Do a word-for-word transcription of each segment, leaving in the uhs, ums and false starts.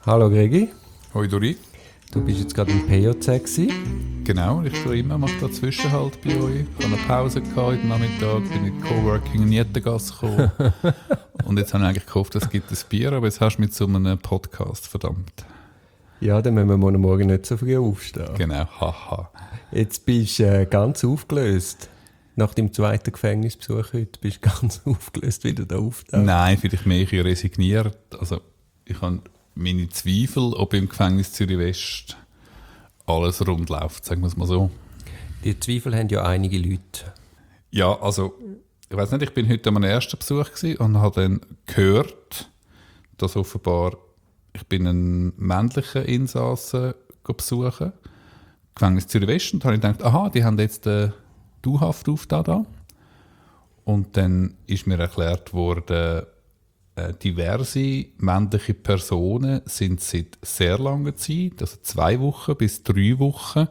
Hallo Gregi. Hoi Dori. Du bist jetzt gerade im P J C gewesen. Genau, ich tue immer, mache dazwischen halt bei euch. Ich habe eine Pause gehabt heute Nachmittag, bin in Coworking in Jettengasse gekommen. Und jetzt habe ich eigentlich gehofft, es gibt ein Bier, aber jetzt hast du mich zu einem Podcast, verdammt. Ja, dann müssen wir morgen nicht so früh aufstehen. Genau, haha. Jetzt bist du äh, ganz aufgelöst. Nach deinem zweiten Gefängnisbesuch heute bist du ganz aufgelöst wieder da auftaucht. Nein, vielleicht mehr ich resigniert. Also ich habe meine Zweifel, ob im Gefängnis Zürich West alles rund läuft, sagen wir es mal so. Die Zweifel haben ja einige Leute. Ja, also ich weiß nicht, ich bin heute an meinem ersten Besuch gewesen und habe dann gehört, dass offenbar ich bin einen männlichen Insassen besuchen, Gefängnis Zürich West, und da habe ich gedacht, aha, die haben jetzt eine Dauerhaft aufgetan da. Und dann ist mir erklärt worden, äh, diverse männliche Personen sind seit sehr langer Zeit, also zwei Wochen bis drei Wochen,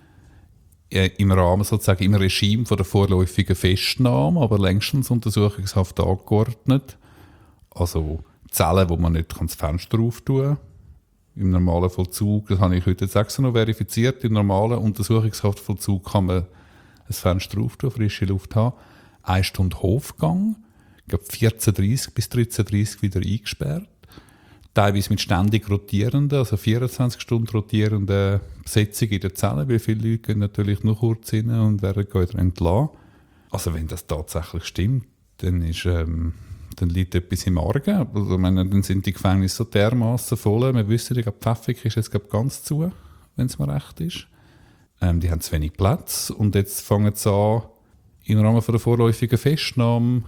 äh, im Rahmen sozusagen im Regime von der vorläufigen Festnahme, aber längstens Untersuchungshaft angeordnet. Also Zellen, wo man nicht das Fenster auftun kann. Im normalen Vollzug, das habe ich heute jetzt extra noch verifiziert, im normalen Untersuchungshaftvollzug kann man ein Fenster auftun, frische Luft haben. Eine Stunde Hofgang, ich glaube vierzehn Uhr dreißig bis dreizehn Uhr dreißig wieder eingesperrt. Teilweise mit ständig rotierenden, also vierundzwanzig Stunden rotierenden Besetzung in der Zelle, weil viele Leute gehen natürlich nur kurz rein und werden wieder entlassen. Also wenn das tatsächlich stimmt, dann ist... Ähm, dann liegt etwas im Argen. Also, ich meine, dann sind die Gefängnisse so dermassen voll. Wir wissen, die Pfäffik ist jetzt glaub, ganz zu, wenn es mir recht ist. Ähm, die haben zu wenig Platz und jetzt fangen sie an, im Rahmen von der vorläufigen Festnahme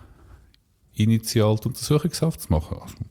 initial die Untersuchungshaft zu machen. Also,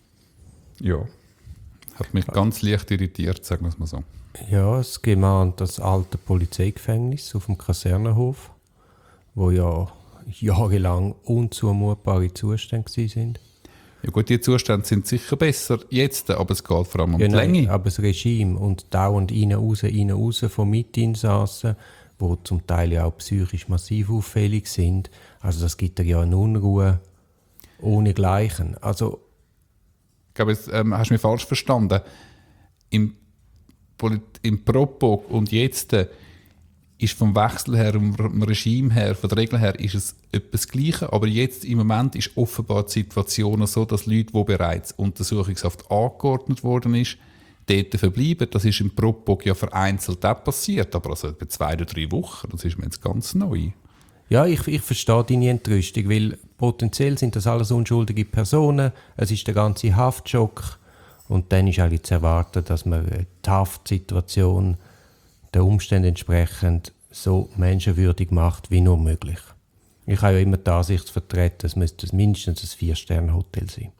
ja, hat mich ganz leicht irritiert, sagen wir es mal so. Ja, es geht mal an das alte Polizeigefängnis auf dem Kasernenhof, wo ja jahrelang unzumutbare Zustände waren. Ja gut, die Zustände sind sicher besser jetzt, aber es geht vor allem um ja, die nein, Länge. Aber das Regime und dauernd rein, raus, rein, raus von Mitinsassen, die zum Teil ja auch psychisch massiv auffällig sind. Also das gibt ja eine Unruhe ohne Gleichen. Also, ich glaube, jetzt ähm, hast du mich falsch verstanden. Im, Polit- im Propos und jetzt äh, ist vom Wechsel her, vom Regime her, von der Regel her, ist es etwas Gleiche. Aber jetzt im Moment ist offenbar die Situation so, dass Leute, die bereits Untersuchungshaft angeordnet worden ist, dort verbleiben. Das ist im Propos ja vereinzelt auch passiert, aber also etwa zwei oder drei Wochen, das ist mir jetzt ganz neu. Ja, ich, ich verstehe deine Entrüstung, weil potenziell sind das alles unschuldige Personen, es ist der ganze Haftschock und dann ist eigentlich zu erwarten, dass man die Haftsituation den Umständen entsprechend so menschenwürdig macht wie nur möglich. Ich habe ja immer die Ansicht vertreten, es müsste mindestens ein Vier-Sterne-Hotel sein.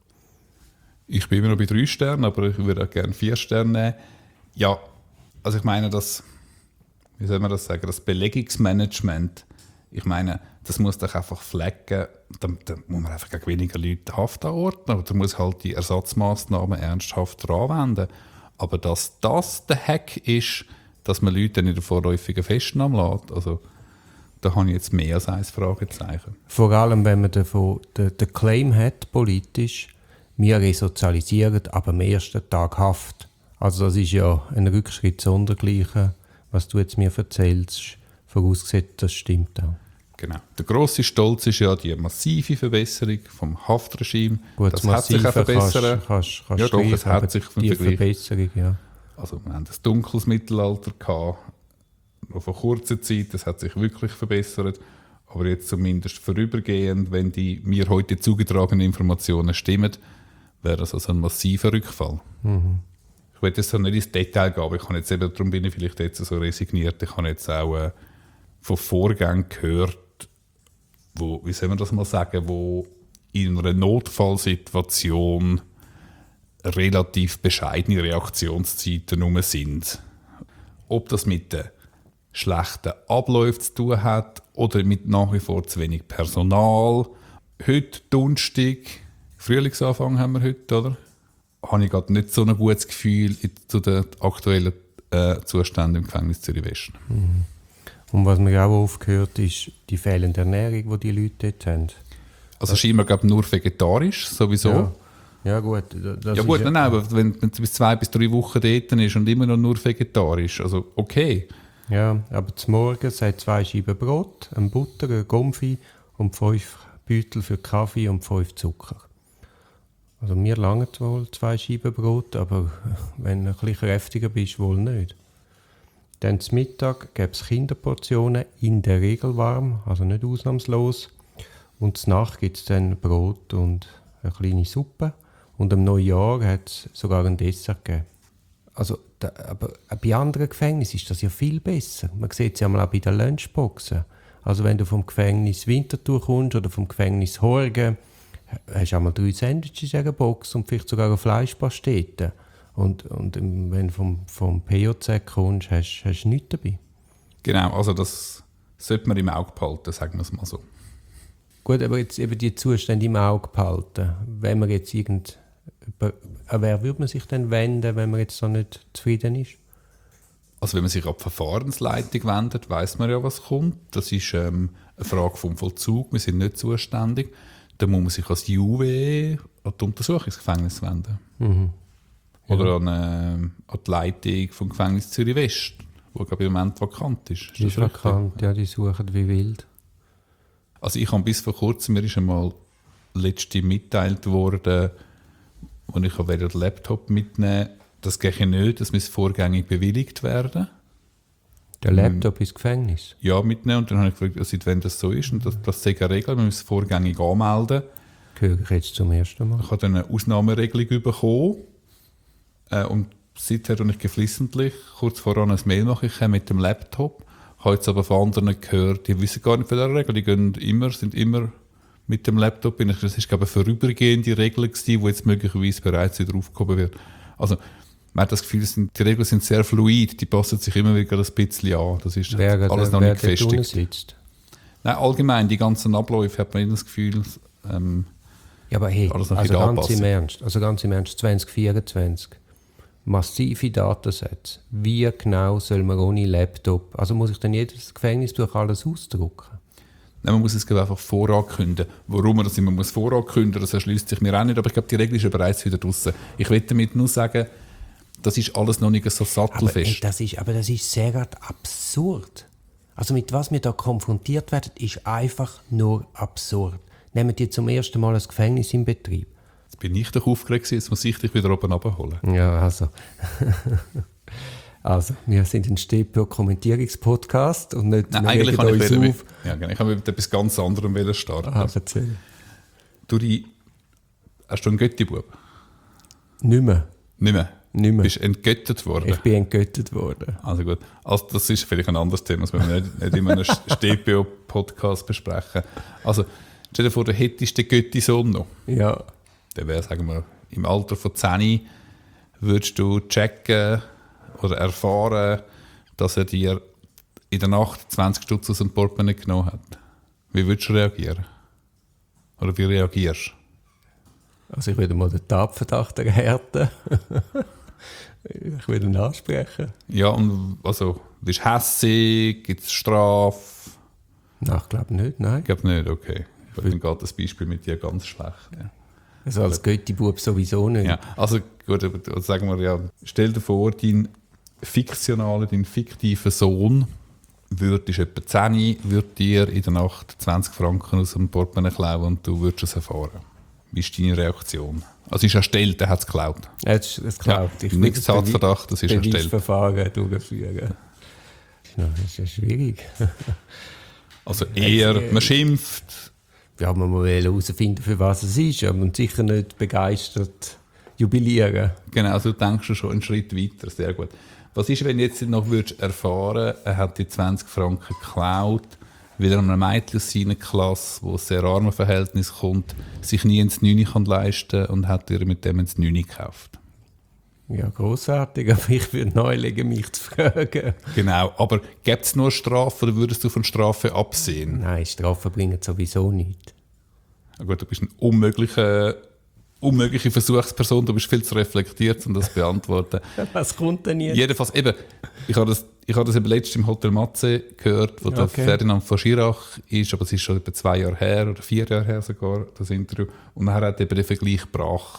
Ich bin immer noch bei drei Sternen, aber ich würde auch gerne vier Sterne nehmen. Ja, also ich meine, das, wie soll man das sagen, das Belegungsmanagement, ich meine, das muss doch einfach flecken, da, da muss man einfach gegen weniger Leute Haft anordnen, aber da muss halt die Ersatzmaßnahmen ernsthaft anwenden. Aber dass das der Hack ist, dass man Leute in der vorläufigen Festnahme lässt, also da habe ich jetzt mehr als ein Fragezeichen. Vor allem, wenn man davon den, den Claim hat, politisch, wir resozialisieren ab dem ersten Tag Haft. Also das ist ja ein Rückschritt sondergleichen, was du jetzt mir erzählst, vorausgesetzt, das stimmt auch. Genau. Der grosse Stolz ist ja die massive Verbesserung vom Haftregime. Gut, das hat sich auch verbessert. Kannst, kannst ja doch, es hat sich die Verbesserung, ja. Also wir haben das dunkles Mittelalter gehabt, noch vor kurzer Zeit, das hat sich wirklich verbessert. Aber jetzt zumindest vorübergehend, wenn die mir heute zugetragenen Informationen stimmen, wäre das also ein massiver Rückfall. Mhm. Ich will jetzt so nicht ins Detail gehen, aber ich habe jetzt eben, darum bin ich vielleicht jetzt so resigniert, ich habe jetzt auch äh, von Vorgängen gehört, wo, wie soll man das mal sagen, wo in einer Notfallsituation relativ bescheidene Reaktionszeiten rum sind. Ob das mit den schlechten Abläufen zu tun hat oder mit nach wie vor zu wenig Personal. Heute Donnerstag, Frühlingsanfang haben wir heute, oder? Habe ich gerade nicht so ein gutes Gefühl zu den aktuellen äh, Zuständen im Gefängnis Zürich West. Mhm. Und was mir auch aufgehört ist die fehlende Ernährung, die die Leute dort haben. Also scheinbar glaube nur vegetarisch, sowieso. Ja. Ja gut, das ja gut, ist nein, nein, aber wenn wenn es bis zwei bis drei Wochen dort ist und immer noch nur vegetarisch, also okay. Ja, aber zum Morgen hat zwei Scheiben Brot, ein Butter, ein Gomfi und fünf Beutel für Kaffee und fünf Zucker. Also mir langen wohl zwei Scheiben Brot, aber wenn du ein bisschen kräftiger bist, wohl nicht. Dann zum Mittag gibt es Kinderportionen, in der Regel warm, also nicht ausnahmslos. Und zur Nacht gibt es dann Brot und eine kleine Suppe. Und am Neujahr hat es sogar ein Dessert gegeben. Also, da, aber bei anderen Gefängnissen ist das ja viel besser. Man sieht es ja mal auch bei den Lunchboxen. Also wenn du vom Gefängnis Winterthur kommst oder vom Gefängnis Horgen, hast du einmal drei Sandwiches in dieser Box und vielleicht sogar eine Fleischpastete. Und, und wenn du vom, vom P J Z kommst, hast, hast du nichts dabei. Genau, also das sollte man im Auge behalten, sagen wir es mal so. Gut, aber jetzt eben die Zustände im Auge behalten. Wenn man jetzt irgend... An wer würde man sich denn wenden, wenn man jetzt so nicht zufrieden ist? Also wenn man sich an die Verfahrensleitung wendet, weiss man ja, was kommt. Das ist ähm, eine Frage vom Vollzug, wir sind nicht zuständig. Dann muss man sich als J W an die Untersuchungsgefängnis wenden. Mhm. Ja. Oder an, äh, an die Leitung vom Gefängnis Zürich West, wo glaube ich im Moment vakant ist. Ist, ist vakant, ja, die suchen wie wild. Also ich habe bis vor kurzem, mir ist einmal letzte mitgeteilt worden, und ich wollte den Laptop mitnehmen, das gehe nicht, das muss vorgängig bewilligt werden. Der Laptop ähm, ins Gefängnis? Ja, mitnehmen. Und dann habe ich gefragt, seit wann das so ist. Und das, das ist eine Regel, man muss vorgängig anmelden. Höre ich jetzt zum ersten Mal. Ich habe dann eine Ausnahmeregelung bekommen. Äh, und seither habe ich geflissentlich kurz voran ein Mail machen mit dem Laptop. Ich habe jetzt aber von anderen gehört, die wissen gar nicht von dieser Regel. Die gehen immer, sind immer mit dem Laptop. Das war, glaube ich, eine vorübergehende Regel, die jetzt möglicherweise bereits wieder aufgehoben wird. Also, man hat das Gefühl, sind, die Regeln sind sehr fluid, die passen sich immer wieder ein bisschen an. Das ist wer, alles der, noch nicht gefestigt. Sitzt. Nein, allgemein, die ganzen Abläufe hat man immer das Gefühl, ähm, ja, aber hey, alles noch also ganz anpassen. im Ernst, also ganz im Ernst, zwanzig vierundzwanzig, massive Datensätze. Wie genau soll man ohne Laptop, also muss ich dann jedes Gefängnis durch alles ausdrucken? Nein, man muss es einfach vorankündigen. Warum man das immer muss vorankündigen, das erschließt sich mir auch nicht, aber ich glaube, die Regel ist ja bereits wieder draussen. Ich will damit nur sagen, das ist alles noch nicht so sattelfest. Aber, ey, das ist, aber das ist sehr absurd. Also mit was wir da konfrontiert werden, ist einfach nur absurd. Nehmen die zum ersten Mal ein Gefängnis in Betrieb. Jetzt bin ich doch aufgeregt, jetzt muss ich dich wieder oben abholen. Ja, also... Also, wir sind ein S T P O-Kommentierungspodcast und nicht Nein, eigentlich kann ich, uns wieder, auf. Ja, ich habe mit etwas ganz anderem starten. Ah, erzähl. Du, die, hast du einen Götti-Bub? Nicht mehr. Nicht mehr? Nicht mehr. Bist du entgöttet worden? Ich bin entgöttet worden. Also gut. Also das ist vielleicht ein anderes Thema, das wir nicht, nicht in einem S T P O-Podcast besprechen. Also, stell dir vor, du hättest den Götti-Sohn noch. Ja. Der wäre, sagen wir, im Alter von zehn, würdest du checken oder erfahren, dass er dir in der Nacht zwanzig Stutz aus dem Portemonnaie genommen hat. Wie würdest du reagieren? Oder wie reagierst du? Also ich würde mal den Tatverdacht erhärten. Ich würde ihn ansprechen. Ja, und also, bist du hässig? Gibt es Strafe? Nein, ich glaube nicht, nein. Ich glaube nicht, okay. Ich dann geht das Beispiel mit dir ganz schlecht. Ja. Also als Götti-Bub sowieso nicht. Ja, also gut, aber sagen wir ja, stell dir vor, dein fiktionaler, dein fiktiver Sohn würde etwa zehn, würde dir in der Nacht zwanzig Franken aus dem Portemonnaie klauen und du würdest es erfahren. Wie ist deine Reaktion? Also ist erstellt, er hat es geklaut. Er hat es geklaut. Ja, nichts Tatverdacht, das ist erstellt. Beweisverfahren durchführen. Das ist ja schwierig. Also eher, man schimpft. Ja, man muss herausfinden, für was es ist, aber man sicher nicht begeistert jubilieren. Genau, also du denkst schon einen Schritt weiter, sehr gut. Was ist, wenn du jetzt noch würdest erfahren, er hat die zwanzig Franken geklaut, wieder an einem Mädchen aus seiner Klasse, wo aus sehr armen Verhältnis kommt, sich nie ins Neuni kann leisten und hat ihr mit dem ins Neuni gekauft? Ja, grossartig, aber ich würde nahelegen, mich zu fragen. Genau, aber gibt es nur Strafe oder würdest du von Strafe absehen? Nein, Strafen bringen sowieso nichts. Na gut, du bist eine unmögliche, unmögliche Versuchsperson, du bist viel zu reflektiert, um das zu beantworten. Was kommt denn jetzt? Jedenfalls, eben, ich habe das, ich habe das eben letztens im Hotel Matze gehört, wo okay. der Ferdinand von Schirach ist, aber es ist schon etwa zwei Jahre her oder vier Jahre her sogar, das Interview. Und er hat eben den Vergleich gebracht,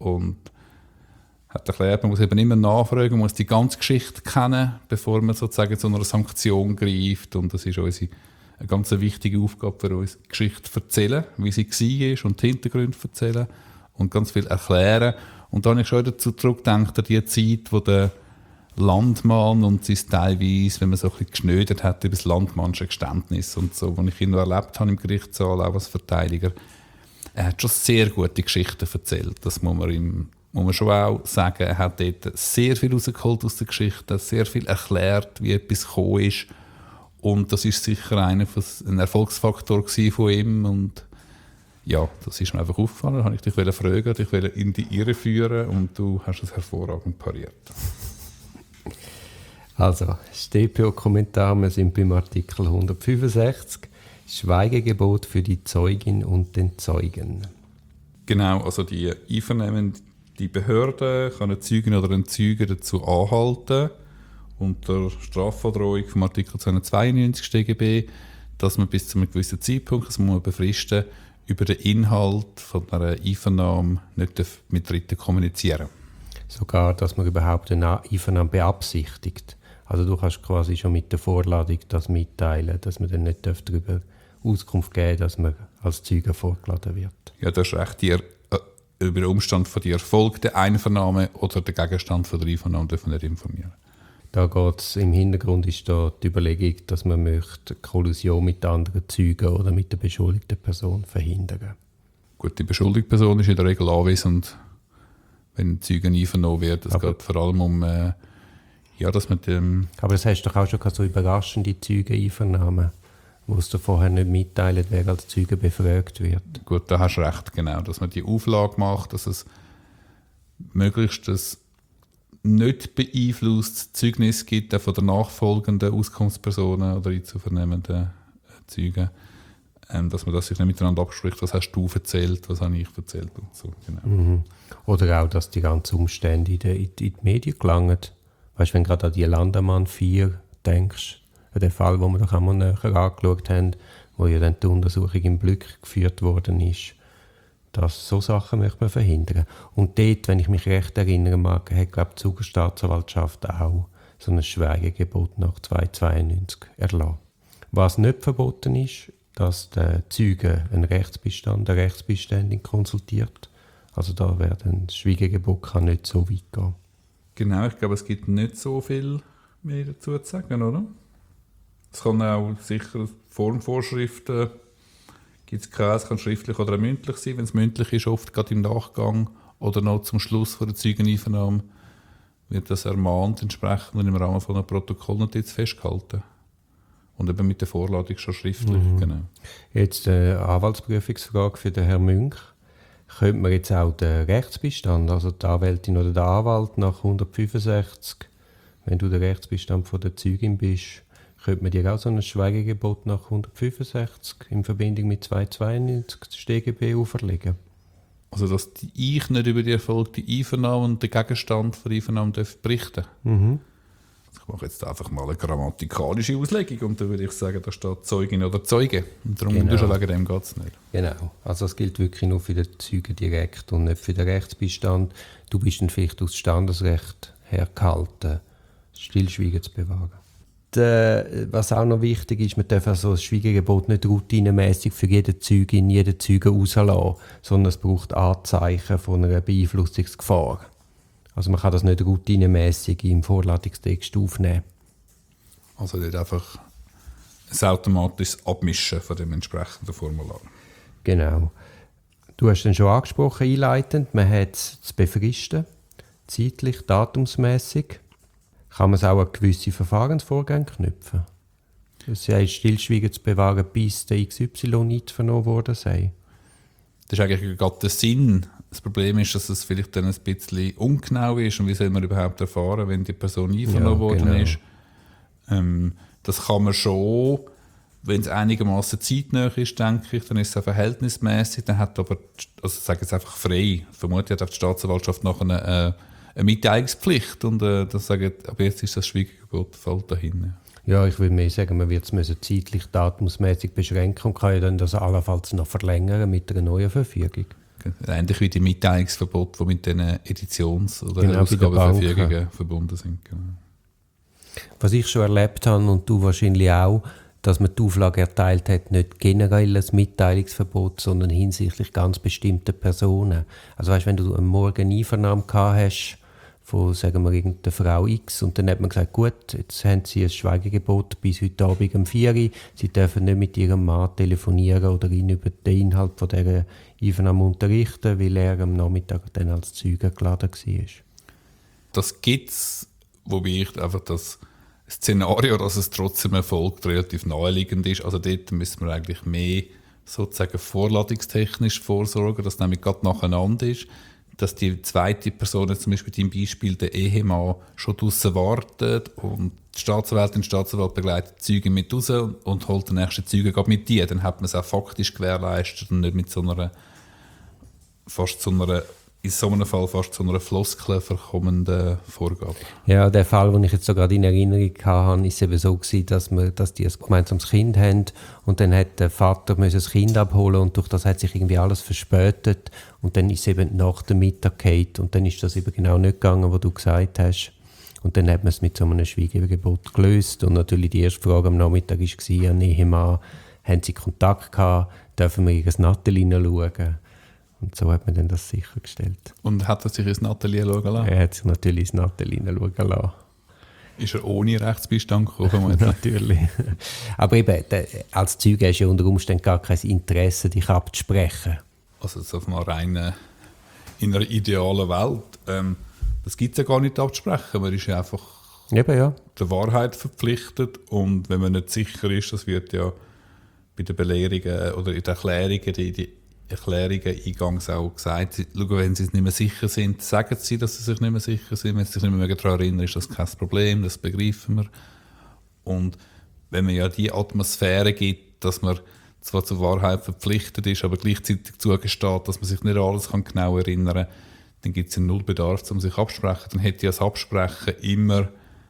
und hat erklärt, man muss eben immer nachfragen, man muss die ganze Geschichte kennen, bevor man sozusagen zu einer Sanktion greift. Und das ist unsere, eine ganz wichtige Aufgabe für uns, die Geschichte zu erzählen, wie sie war und die Hintergründe zu erzählen und ganz viel erklären. Und da habe ich schon dazu zurückgedacht, an die Zeit, wo der Landmann und sein teilweise, wenn man so ein bisschen geschnödert hat über das landmannsche Geständnis und so, was ich ihn noch erlebt habe im Gerichtssaal, auch als Verteidiger, er hat schon sehr gute Geschichten erzählt. Das muss man ihm muss man schon auch sagen, er hat dort sehr viel rausgeholt aus der Geschichte, sehr viel erklärt, wie etwas gekommen ist. Und das ist sicher einer von, ein Erfolgsfaktor von ihm. Und ja, das ist mir einfach aufgefallen. Da wollte ich dich fragen, dich in die Irre führen und du hast es hervorragend pariert. Also, das D P O-Kommentar, wir sind beim Artikel hundertfünfundsechzig, Schweigegebot für die Zeugin und den Zeugen. Genau, also die Einvernehmen, die Behörde kann einen Zeugen oder einen Zeugen dazu anhalten, unter Strafandrohung vom Artikel zweihundertzweiundneunzig S t G B, dass man bis zu einem gewissen Zeitpunkt, das muss man befristen, über den Inhalt von einer Einvernahme nicht mit Dritten kommunizieren. Sogar, dass man überhaupt eine Einvernahme beabsichtigt. Also du kannst quasi schon mit der Vorladung das mitteilen, dass man dann nicht darüber Auskunft geben darf, dass man als Zeuge vorgeladen wird. Ja, das ist recht. Die, äh, über den Umstand von der erfolgten Einvernahme oder den Gegenstand von der Einvernahme dürfen wir nicht informieren. Da geht's, im Hintergrund ist da die Überlegung, dass man möchte Kollusion mit anderen Zeugen oder mit der beschuldigten Person verhindern. Gut, die beschuldigte Person ist in der Regel anwesend, wenn ein Zeuge einvernommen wird. Es geht vor allem um, äh, ja, dass man dem... Aber das hast du doch auch schon so überraschende Zeugen-Einvernahmen, wo es dir vorher nicht mitteilt, wer als Zeuge befragt wird. Gut, da hast du recht, genau. Dass man die Auflage macht, dass es möglichst das nicht beeinflusst Zeugnis gibt, auch von der nachfolgenden Auskunftspersonen oder einzuvernehmenden Zeugen, ähm, dass man das sich nicht miteinander abspricht, was hast du erzählt, was habe ich erzählt und so. Genau. Mhm. Oder auch, dass die ganzen Umstände in die, in die Medien gelangen. Weißt du, wenn du gerade an die Landemann vier denkst, an den Fall, den wir doch einmal näher angeschaut haben, wo ja dann die Untersuchung im Blick geführt worden ist, dass so Sachen möchte man verhindern. Und dort, wenn ich mich recht erinnern mag, hat glaube die Zugerstaatsanwaltschaft auch so ein Schweigegebot nach zweihundertzweiundneunzig erlassen. Was nicht verboten ist, dass der Zeuge einen Rechtsbestand, eine Rechtsbeständin konsultiert. Also da wäre ein Schweigegebot kann nicht so weit gehen. Genau, ich glaube, es gibt nicht so viel mehr dazu zu sagen, oder? Es kann auch sicher Formvorschriften gibt es keine, es kann schriftlich oder mündlich sein. Wenn es mündlich ist, oft gerade im Nachgang oder noch zum Schluss von der Zeugeneinvernahme wird das ermahnt entsprechend und im Rahmen von einem Protokollnotiz festgehalten. Und eben mit der Vorladung schon schriftlich. Mhm. Genau. Jetzt eine Anwaltsprüfungsfrage für den Herrn Münch. Könnte man jetzt auch den Rechtsbestand, also die Anwältin oder der Anwalt nach hundertfünfundsechzig, wenn du der Rechtsbestand von der Zeugin bist, könnte man dir auch so ein Schweigegebot nach hundertfünfundsechzig in Verbindung mit zweihundertzweiundneunzig S t G B auferlegen? Also, dass ich nicht über die erfolgte Einvernahme und den Gegenstand von der Einvernahme berichten darf? Mhm. Ich mache jetzt einfach mal eine grammatikalische Auslegung und dann würde ich sagen, da steht Zeugin oder Zeuge. Und darum genau. wegen dem geht es nicht. Genau. Also es gilt wirklich nur für den Zeugen direkt und nicht für den Rechtsbestand. Du bist dann vielleicht aus Standesrecht hergehalten, Stillschweigen zu bewahren. De, was auch noch wichtig ist, man darf also das Schweigegebot nicht routinemäßig für jeden Zeugin, jeden Zeugen rauslassen, sondern es braucht Anzeichen von einer Beeinflussungsgefahr. Also man kann das nicht routinemäßig im Vorladungstext aufnehmen. Also nicht einfach ein automatisches Abmischen von dem entsprechenden Formular. Genau. Du hast dann schon angesprochen, einleitend, man hat es zu befristen, zeitlich, datumsmässig. Kann man es auch an gewisse Verfahrensvorgänge knüpfen? Das heißt, Stillschweigen zu bewahren, bis der X Y nicht vernommen worden sei. Das ist eigentlich gerade der Sinn. Das Problem ist, dass es vielleicht dann ein bisschen ungenau ist und wie soll man überhaupt erfahren, wenn die Person einvernommen ja, worden genau. ist. Ähm, das kann man schon, wenn es einigermaßen zeitnah ist, denke ich, dann ist es auch verhältnismäßig. Dann hat aber, also ich sage jetzt einfach frei, vermutlich hat auch die Staatsanwaltschaft nachher eine, eine, eine Mitteilungspflicht und äh, dann sagen, aber jetzt ist das Schweigegebot fällt dahin. Ja, ich würde mehr sagen, man wird es zeitlich, datumsmäßig beschränken und kann ja dann das allenfalls noch verlängern mit einer neuen Verfügung. Ähnlich wie die Mitteilungsverbote, die mit diesen Editions- oder Genau, Ausgabenverfügungen verbunden sind. Genau. Was ich schon erlebt habe, und du wahrscheinlich auch, dass man die Auflage erteilt hat, nicht generell ein Mitteilungsverbot, sondern hinsichtlich ganz bestimmter Personen. Also weißt, wenn du am Morgen Einvernahme gehabt hast von, sagen wir, irgendeiner Frau X, und dann hat man gesagt, gut, jetzt haben sie ein Schweigegebot bis heute Abend um vier Uhr, sie dürfen nicht mit ihrem Mann telefonieren oder ihn über den Inhalt von dieser Einvernahme unterrichten, weil er am Nachmittag dann als Zeuge geladen war. Das gibt es, wobei ich einfach das Szenario, dass es trotzdem erfolgt, relativ naheliegend ist. Also dort müssen wir eigentlich mehr sozusagen vorladungstechnisch vorsorgen, dass es nämlich gerade nacheinander ist, dass die zweite Person, zum Beispiel im Beispiel der Ehemann, schon draussen wartet und die Staatsanwältin und Staatsanwalt begleitet die Zeuge mit raus und, und holt den nächsten Zeugen gerade mit dir. Dann hat man es auch faktisch gewährleistet und nicht mit so einer, fast so einer, in so einem Fall fast zu einer Floskel verkommenden Vorgabe. Ja, der Fall, den ich jetzt so gerade in Erinnerung hatte, ist eben so gewesen, dass, wir, dass die ein gemeinsames Kind haben und dann hat der Vater müssen das Kind abholen und durch das hat sich irgendwie alles verspätet und dann ist es eben nach dem Mittag gefallen und dann ist das eben genau nicht gegangen, was du gesagt hast. Und dann hat man es mit so einem Schweigegebot gelöst und natürlich die erste Frage am Nachmittag war an den Ehemann, haben sie Kontakt gehabt, dürfen wir in das Nattel hineinschauen? Und so hat man dann das sichergestellt. Und hat er sich ins Natelier schauen lassen? Er hat sich natürlich ins Nattel hineinschauen lassen. Ist er ohne Rechtsbeistand gekommen? Natürlich. Aber eben, der, als Zeuge hast du ja unter Umständen gar kein Interesse, dich abzusprechen. Also so auf einer reinen, in einer idealen Welt, ähm, das gibt es ja gar nicht abzusprechen. Man ist ja einfach eben, ja. der Wahrheit verpflichtet und wenn man nicht sicher ist, das wird ja bei den Belehrungen oder in den Erklärungen, die, die Erklärungen eingangs auch gesagt, schauen, wenn sie es nicht mehr sicher sind, sagen sie, dass sie sich nicht mehr sicher sind. Wenn sie sich nicht mehr daran erinnern, ist das kein Problem, das begreifen wir. Und wenn man ja die Atmosphäre gibt, dass man zwar zur Wahrheit verpflichtet ist, aber gleichzeitig zugesteht, dass man sich nicht alles kann genau erinnern kann, dann gibt es ja null Bedarf, um sich abzusprechen. Dann hätte ja das Absprechen immer,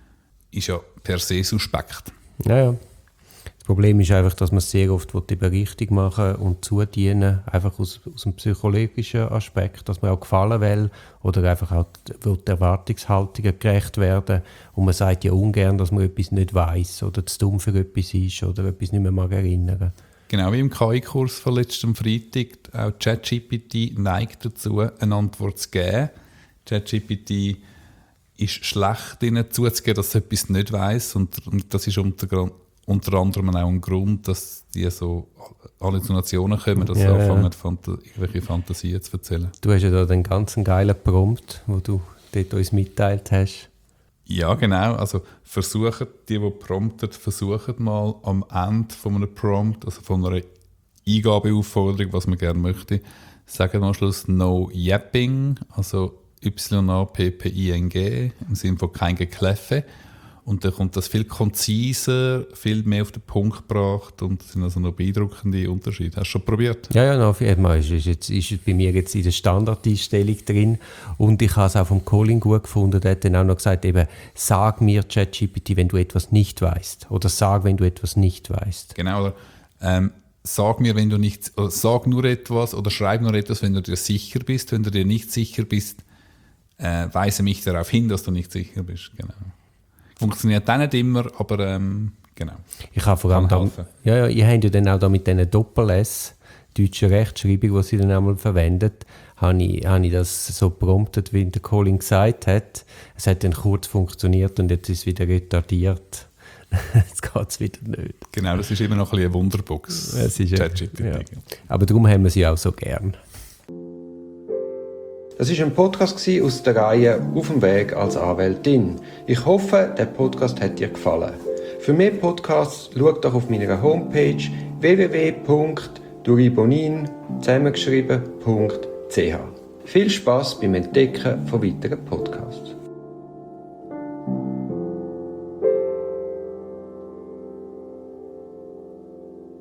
ist ja per se suspekt. Ja, ja. Das Problem ist einfach, dass man sehr oft die Berichtung machen und zudienen, einfach aus, aus dem psychologischen Aspekt, dass man auch gefallen will oder einfach auch die, die Erwartungshaltungen gerecht werden. Und man sagt ja ungern, dass man etwas nicht weiss oder zu dumm für etwas ist oder etwas nicht mehr mag erinnern. Genau wie im K I-Kurs von letztem Freitag, auch ChatGPT neigt dazu, eine Antwort zu geben. ChatGPT ist schlecht, ihnen zuzugeben, dass sie etwas nicht weiss. Und, und das ist unter, unter anderem auch ein Grund, dass die so Halluzinationen kommen, dass ja, sie anfangen, ja. Phanta- irgendwelche Fantasien zu erzählen. Du hast ja da den ganz geilen Prompt, den du dort uns mitteilt hast. Ja, genau. Also versuchen, die, die prompten, versuchen mal am Ende von einem Prompt, also von einer Eingabeaufforderung, was man gerne möchte, sagen am Schluss No Yapping, also Y A P P I N G, im Sinne von kein Gekläffe. Und dann kommt das viel konziser, viel mehr auf den Punkt gebracht und es sind also noch beeindruckende Unterschiede. Hast du schon probiert? Ja, ja, no, ist, ist, jetzt, ist bei mir jetzt in der Standardeinstellung drin und ich habe es auch vom Colin gut gefunden, der hat dann auch noch gesagt, eben, sag mir ChatGPT, wenn du etwas nicht weißt oder sag, wenn du etwas nicht weißt. Genau, oder ähm, sag mir, wenn du nicht, oder sag nur etwas oder schreib nur etwas, wenn du dir sicher bist. Wenn du dir nicht sicher bist, äh, weise mich darauf hin, dass du nicht sicher bist. Genau. Funktioniert auch nicht immer, aber ähm, genau. Ich habe vor allem da, ja, ja, ihr habt ja dann auch da mit diesen Doppel-S, deutsche Rechtschreibung, die sie dann einmal verwendet, habe ich, habe ich das so promptet, wie der Colin gesagt hat. Es hat dann kurz funktioniert und jetzt ist es wieder retardiert. Jetzt geht es wieder nicht. Genau, das ist immer noch ein bisschen eine Wunderbox. Es ist ChatGPT. Ja. Aber darum haben wir sie auch so gern. Das war ein Podcast aus der Reihe «Auf dem Weg als Anwältin». Ich hoffe, der Podcast hat dir gefallen. Für mehr Podcasts schau doch auf meiner Homepage w w w punkt duribonin zusammengeschrieben punkt c h. Viel Spass beim Entdecken von weiteren Podcasts.